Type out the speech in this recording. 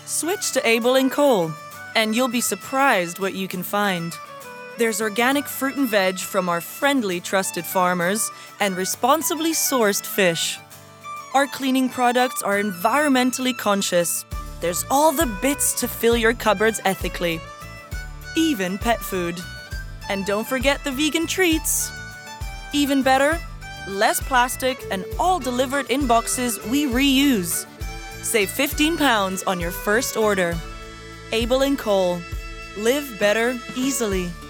Switch to Abel & Cole, and you'll be surprised what you can find. There's organic fruit and veg from our friendly, trusted farmers and responsibly sourced fish. Our cleaning products are environmentally conscious. There's all the bits to fill your cupboards ethically. Even pet food. And don't forget the vegan treats. Even better, less plastic and all delivered in boxes we reuse. Save £15 on your first order. Abel & Cole. Live better easily.